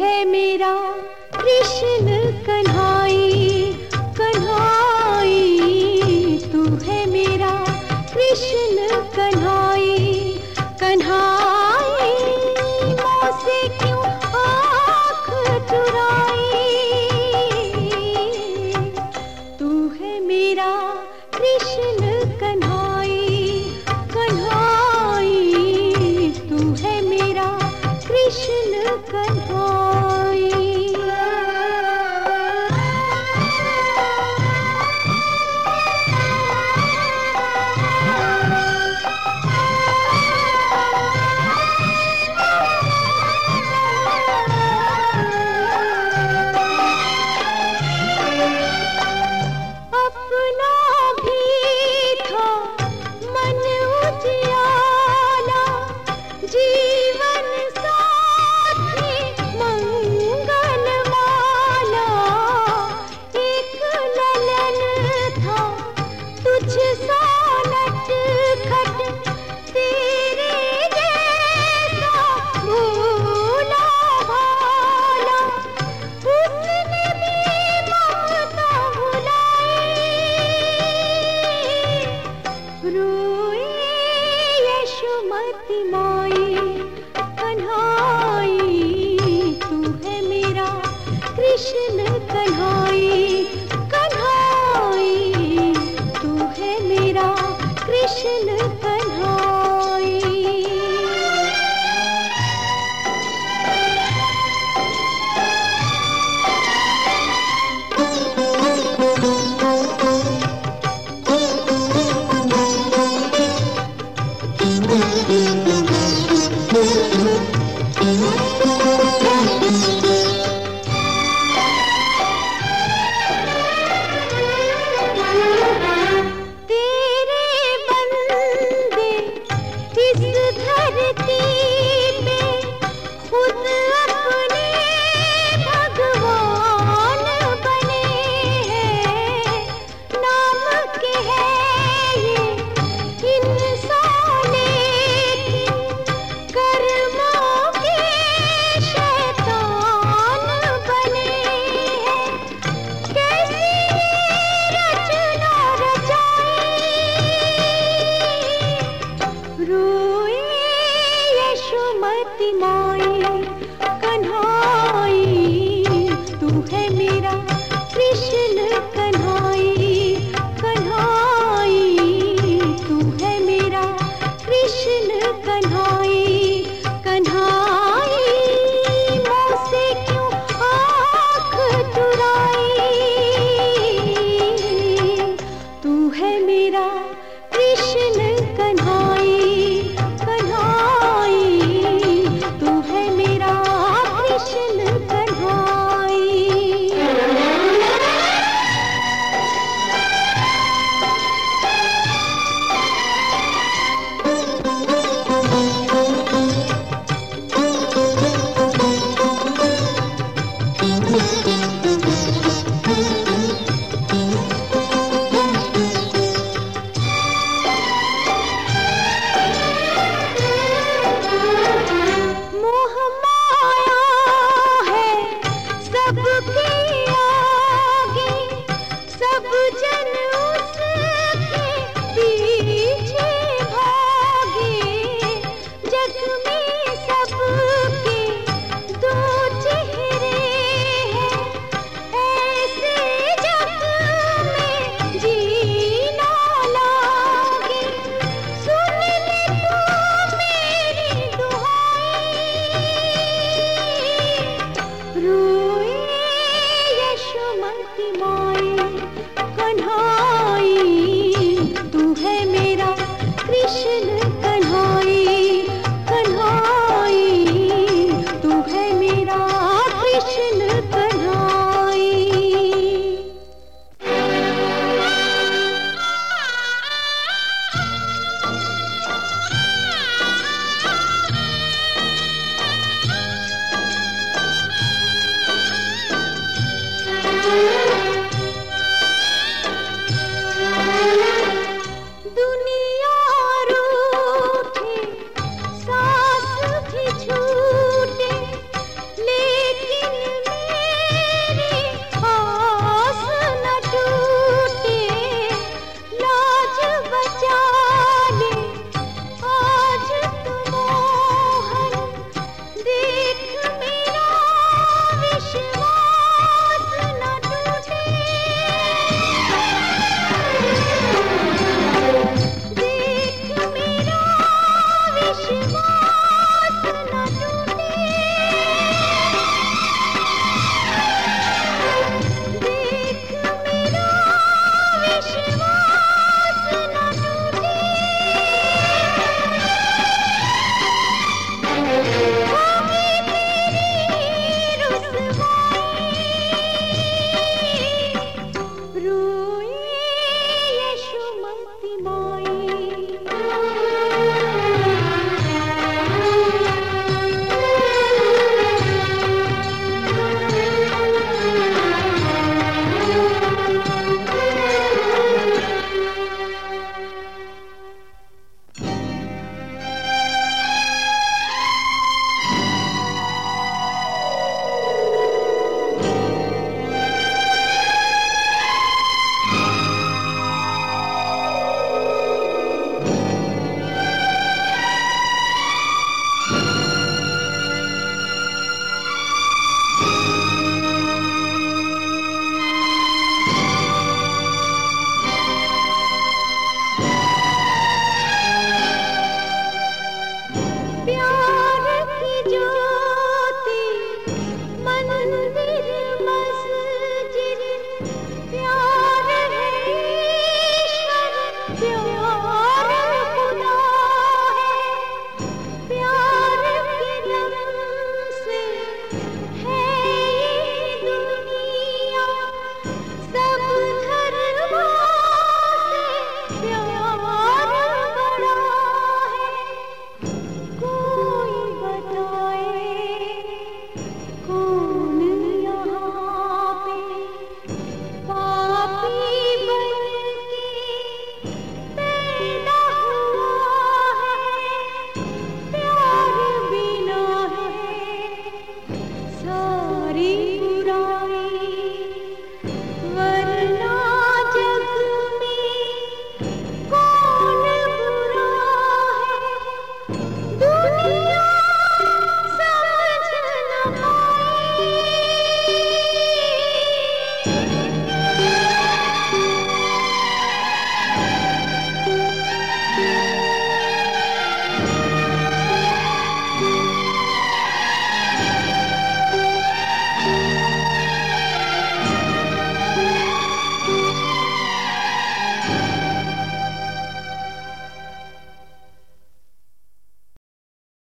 है मेरा कृष्ण कन्हाई, कन्हाई तू है मेरा कृष्ण कन्हाई, कन्हाई मुझसे क्यों आँख चुराई, तू है मेरा कृष्ण कन्हाई, कन्हाई तू है मेरा कृष्ण कन्हाई। यशोमती माई कन्हाई, तू है मेरा कृष्ण कन्हाई, कन्हाई तू है मेरा कृष्ण कन्हाई। यशोमती माई कन्हाई, तू है मेरा कृष्ण कन्हाई, कन्हाई तू है मेरा कृष्ण कन्हाई, कन्हाई मुझसे क्यों आँख चुराई, तू है मेरा कृष्ण कन्हाई, यशोमती माई कन्हाई, तू है मेरा कृष्ण कन्हाई, कन्हाई तू है मेरा कृष्ण कन्हाई। मंदिर मस्जिद प्यार है ईश्वर, प्यार खुदा है, प्यार के दम से है ये दुनिया, सब धर्मों से प्यार बड़ा है। कोई बताए कौन यहाँ पे पापी बनके पैदा हुआ है, प्यार बिना है सारी